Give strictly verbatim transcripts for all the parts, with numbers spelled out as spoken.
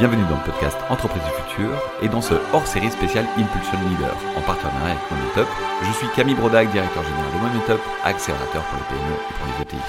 Bienvenue dans le podcast Entreprise du futur et dans ce hors-série spécial Impulsion Leader en partenariat avec Momentup. Je suis Camille Brodac, directeur général de Momentup, accélérateur pour les P M E et pour les E T I.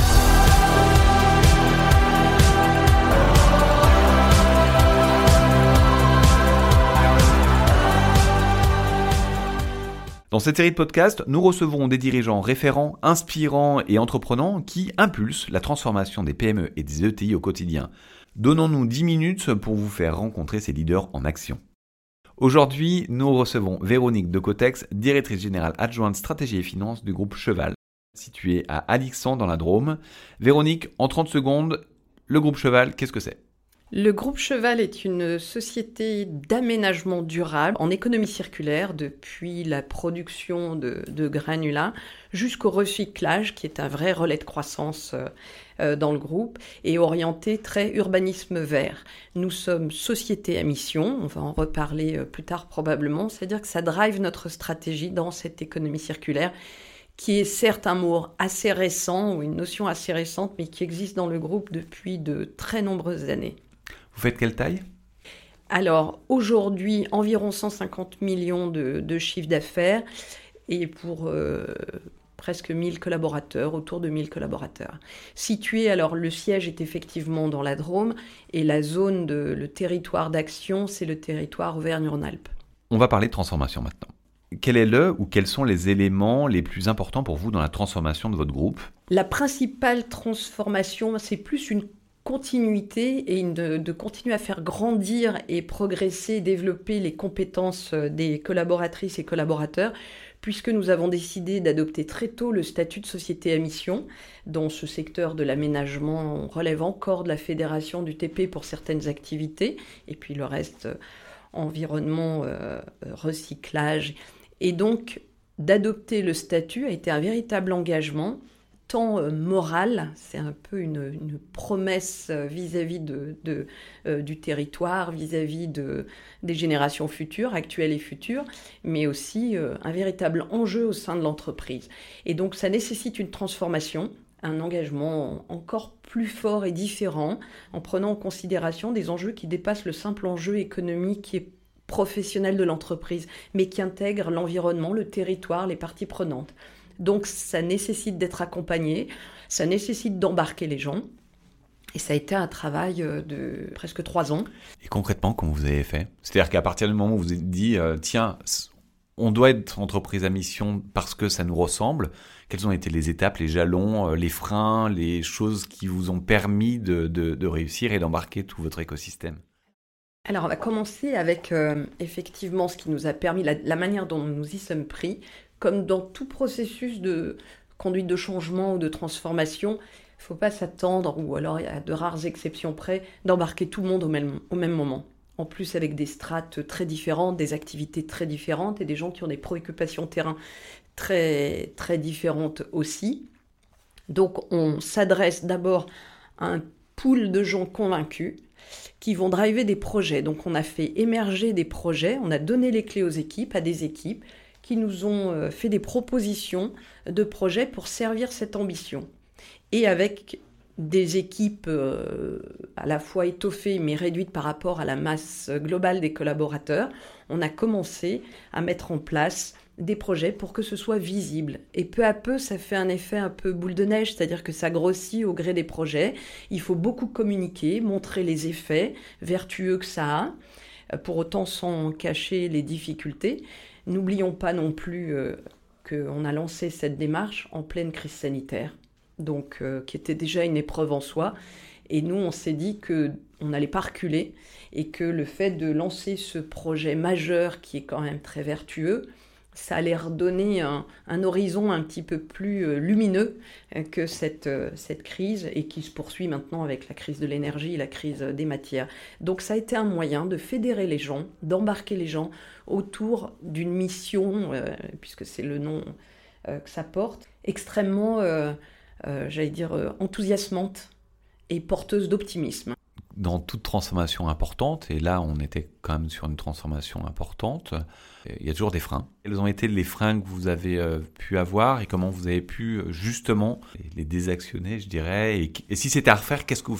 Dans cette série de podcasts, nous recevons des dirigeants référents, inspirants et entreprenants qui impulsent la transformation des P M E et des E T I au quotidien. Donnons-nous dix minutes pour vous faire rencontrer ces leaders en action. Aujourd'hui, nous recevons Véronique Decotex, directrice générale adjointe stratégie et finances du groupe Cheval, situé à Alixan dans la Drôme. Véronique, en trente secondes, le groupe Cheval, qu'est-ce que c'est ? Le groupe Cheval est une société d'aménagement durable en économie circulaire depuis la production de, de granulats jusqu'au recyclage qui est un vrai relais de croissance euh, dans le groupe et orienté très urbanisme vert. Nous sommes société à mission, on va en reparler euh, plus tard probablement, c'est-à-dire que ça drive notre stratégie dans cette économie circulaire qui est certes un mot assez récent ou une notion assez récente mais qui existe dans le groupe depuis de très nombreuses années. Vous faites quelle taille ? Alors, aujourd'hui, environ cent cinquante millions de, de chiffre d'affaires et pour euh, presque mille collaborateurs, autour de mille collaborateurs. Situé, alors le siège est effectivement dans la Drôme et la zone, de, le territoire d'action, c'est le territoire Auvergne-Rhône-Alpes. On va parler de transformation maintenant. Quel est le ou quels sont les éléments les plus importants pour vous dans la transformation de votre groupe ? La principale transformation, c'est plus une continuité et de, de continuer à faire grandir et progresser, développer les compétences des collaboratrices et collaborateurs, puisque nous avons décidé d'adopter très tôt le statut de société à mission. Dans ce secteur de l'aménagement, on relève encore de la fédération du T P pour certaines activités, et puis le reste, euh, environnement, euh, recyclage. Et donc, d'adopter le statut a été un véritable engagement, tant euh, moral, c'est un peu une, une promesse vis-à-vis de, de, euh, du territoire, vis-à-vis de, des générations futures, actuelles et futures, mais aussi euh, un véritable enjeu au sein de l'entreprise. Et donc ça nécessite une transformation, un engagement encore plus fort et différent, en prenant en considération des enjeux qui dépassent le simple enjeu économique et professionnel de l'entreprise, mais qui intègrent l'environnement, le territoire, les parties prenantes. Donc ça nécessite d'être accompagné, ça nécessite d'embarquer les gens. Et ça a été un travail de presque trois ans. Et concrètement, comment vous avez fait ? C'est-à-dire qu'à partir du moment où vous vous êtes dit, euh, tiens, on doit être entreprise à mission parce que ça nous ressemble, quelles ont été les étapes, les jalons, euh, les freins, les choses qui vous ont permis de, de, de réussir et d'embarquer tout votre écosystème ? Alors on va commencer avec euh, effectivement ce qui nous a permis, la, la manière dont nous y sommes pris. Comme dans tout processus de conduite de changement ou de transformation, il ne faut pas s'attendre, ou alors il y a de rares exceptions près, d'embarquer tout le monde au même, au même moment. En plus avec des strates très différentes, des activités très différentes et des gens qui ont des préoccupations terrain très, très différentes aussi. Donc on s'adresse d'abord à un pool de gens convaincus qui vont driver des projets. Donc on a fait émerger des projets, on a donné les clés aux équipes, à des équipes, qui nous ont fait des propositions de projets pour servir cette ambition. Et avec des équipes euh, à la fois étoffées mais réduites par rapport à la masse globale des collaborateurs, on a commencé à mettre en place des projets pour que ce soit visible. Et peu à peu, ça fait un effet un peu boule de neige, c'est-à-dire que ça grossit au gré des projets. Il faut beaucoup communiquer, montrer les effets vertueux que ça a, pour autant sans cacher les difficultés. N'oublions pas non plus euh, qu'on a lancé cette démarche en pleine crise sanitaire, donc euh, qui était déjà une épreuve en soi. Et nous, on s'est dit qu'on n'allait pas reculer et que le fait de lancer ce projet majeur qui est quand même très vertueux, ça allait redonner un, un horizon un petit peu plus euh, lumineux que cette, euh, cette crise et qui se poursuit maintenant avec la crise de l'énergie et la crise des matières. Donc ça a été un moyen de fédérer les gens, d'embarquer les gens autour d'une mission, euh, puisque c'est le nom euh, que ça porte, extrêmement, euh, euh, j'allais dire, euh, enthousiasmante et porteuse d'optimisme. Dans toute transformation importante, et là on était quand même sur une transformation importante, il y a toujours des freins. Quels ont été les freins que vous avez euh, pu avoir et comment vous avez pu justement les désactionner, je dirais, et, et si c'était à refaire, qu'est-ce que vous feriez ?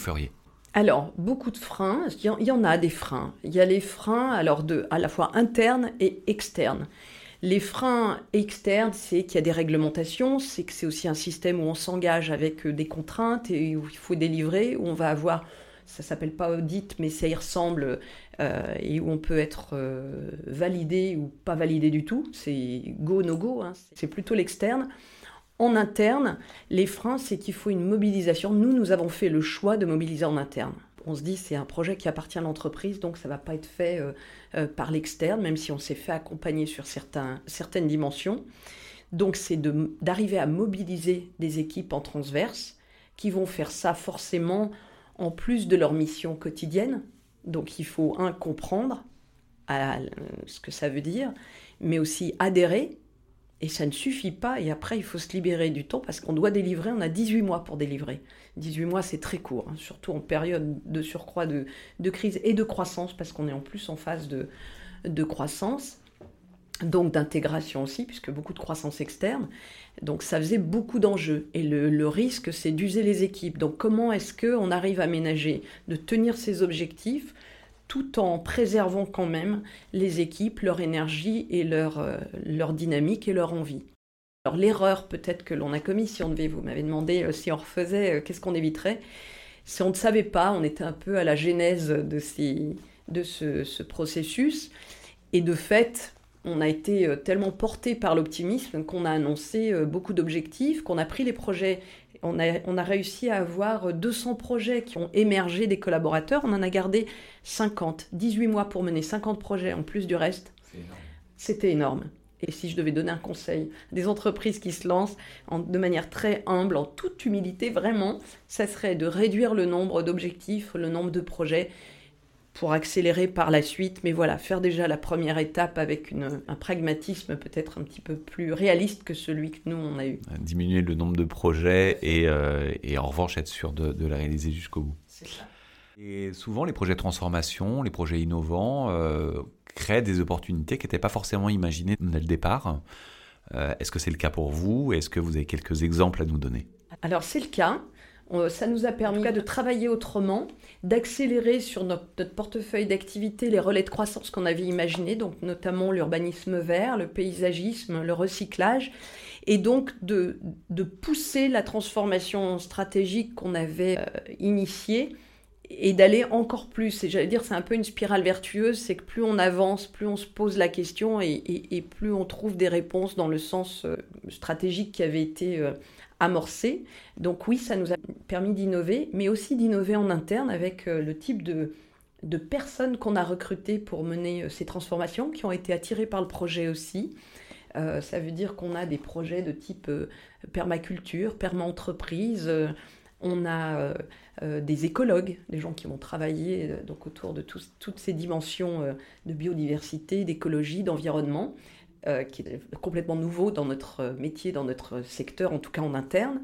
Alors, beaucoup de freins, il y en- il y en a des freins. Il y a les freins alors de, à la fois internes et externes. Les freins externes, c'est qu'il y a des réglementations, c'est que c'est aussi un système où on s'engage avec euh, des contraintes et où il faut délivrer, où on va avoir, ça s'appelle pas audit, mais ça y ressemble, euh, et où on peut être euh, validé ou pas validé du tout. C'est go, no go, hein. C'est plutôt l'externe. En interne, les freins, c'est qu'il faut une mobilisation. Nous, nous avons fait le choix de mobiliser en interne. On se dit c'est un projet qui appartient à l'entreprise, donc ça ne va pas être fait euh, euh, par l'externe, même si on s'est fait accompagner sur certains, certaines dimensions. Donc c'est de, d'arriver à mobiliser des équipes en transverse qui vont faire ça forcément en plus de leur mission quotidienne. Donc il faut, un, comprendre à, euh, ce que ça veut dire, mais aussi adhérer. Et ça ne suffit pas, et après il faut se libérer du temps parce qu'on doit délivrer, on a dix-huit mois pour délivrer. dix-huit mois c'est très court, hein, surtout en période de surcroît de, de crise et de croissance, parce qu'on est en plus en phase de, de croissance, donc d'intégration aussi, puisque beaucoup de croissance externe. Donc ça faisait beaucoup d'enjeux, et le, le risque c'est d'user les équipes. Donc comment est-ce qu'on arrive à ménager, de tenir ces objectifs, tout en préservant quand même les équipes, leur énergie et leur, euh, leur dynamique et leur envie. Alors l'erreur peut-être que l'on a commise, si on devait, vous m'avez demandé euh, si on refaisait, euh, qu'est-ce qu'on éviterait, si on ne savait pas, on était un peu à la genèse de, ces, de ce, ce processus, et de fait, on a été euh, tellement porté par l'optimisme qu'on a annoncé euh, beaucoup d'objectifs, qu'on a pris les projets. On a, on a réussi à avoir deux cents projets qui ont émergé des collaborateurs. On en a gardé cinquante. dix-huit mois pour mener cinquante projets en plus du reste. C'est énorme. C'était énorme. Et si je devais donner un conseil à des entreprises qui se lancent en, de manière très humble, en toute humilité, vraiment, ça serait de réduire le nombre d'objectifs, le nombre de projets pour accélérer par la suite. Mais voilà, faire déjà la première étape avec une, un pragmatisme peut-être un petit peu plus réaliste que celui que nous, on a eu. Diminuer le nombre de projets et, euh, et en revanche être sûr de, de les réaliser jusqu'au bout. C'est ça. Et souvent, les projets de transformation, les projets innovants euh, créent des opportunités qui n'étaient pas forcément imaginées dès le départ. Euh, est-ce que c'est le cas pour vous? Est-ce que vous avez quelques exemples à nous donner? Alors c'est le cas. Ça nous a permis en tout cas de travailler autrement, d'accélérer sur notre, notre portefeuille d'activités les relais de croissance qu'on avait imaginés, donc notamment l'urbanisme vert, le paysagisme, le recyclage, et donc de, de pousser la transformation stratégique qu'on avait euh, initiée et d'aller encore plus. Et j'allais dire, c'est un peu une spirale vertueuse, c'est que plus on avance, plus on se pose la question et, et, et plus on trouve des réponses dans le sens euh, stratégique qui avait été euh, amorcé. Donc oui, ça nous a permis d'innover, mais aussi d'innover en interne avec euh, le type de, de personnes qu'on a recrutées pour mener euh, ces transformations, qui ont été attirées par le projet aussi. Euh, ça veut dire qu'on a des projets de type euh, permaculture, perma-entreprise. Euh, on a euh, euh, des écologues, des gens qui vont travailler euh, donc autour de tous, toutes ces dimensions euh, de biodiversité, d'écologie, d'environnement, euh, qui est complètement nouveau dans notre métier, dans notre secteur, en tout cas en interne.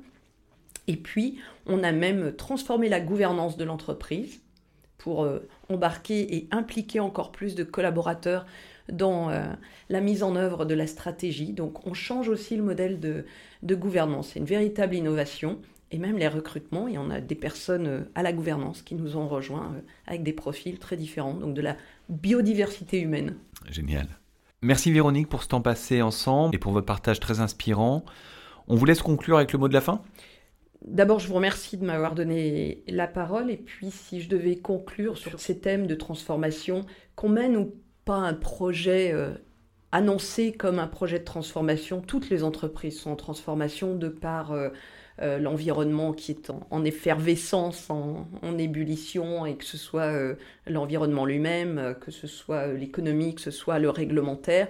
Et puis, on a même transformé la gouvernance de l'entreprise pour euh, embarquer et impliquer encore plus de collaborateurs dans euh, la mise en œuvre de la stratégie. Donc, on change aussi le modèle de, de gouvernance. C'est une véritable innovation. Et même les recrutements, il y en a des personnes à la gouvernance qui nous ont rejoints avec des profils très différents, donc de la biodiversité humaine. Génial. Merci Véronique pour ce temps passé ensemble et pour votre partage très inspirant. On vous laisse conclure avec le mot de la fin. D'abord, je vous remercie de m'avoir donné la parole. Et puis, si je devais conclure sur ces thèmes de transformation, qu'on mène ou pas un projet euh, annoncé comme un projet de transformation, toutes les entreprises sont en transformation de par euh, euh, l'environnement qui est en, en effervescence, en, en ébullition, et que ce soit euh, l'environnement lui-même, euh, que ce soit euh, l'économie, que ce soit le réglementaire.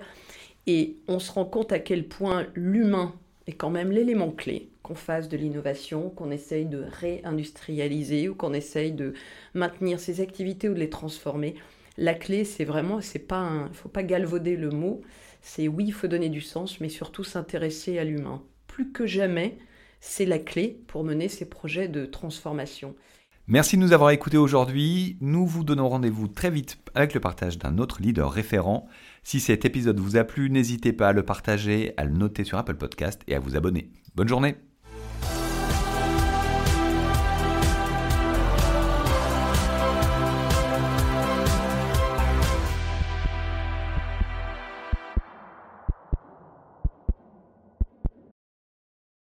Et on se rend compte à quel point l'humain est quand même l'élément clé, qu'on fasse de l'innovation, qu'on essaye de réindustrialiser ou qu'on essaye de maintenir ces activités ou de les transformer. La clé, c'est vraiment, c'est pas un, faut pas galvauder le mot, c'est oui, il faut donner du sens, mais surtout s'intéresser à l'humain. Plus que jamais, c'est la clé pour mener ces projets de transformation. Merci de nous avoir écoutés aujourd'hui. Nous vous donnons rendez-vous très vite avec le partage d'un autre leader référent. Si cet épisode vous a plu, n'hésitez pas à le partager, à le noter sur Apple Podcast et à vous abonner. Bonne journée!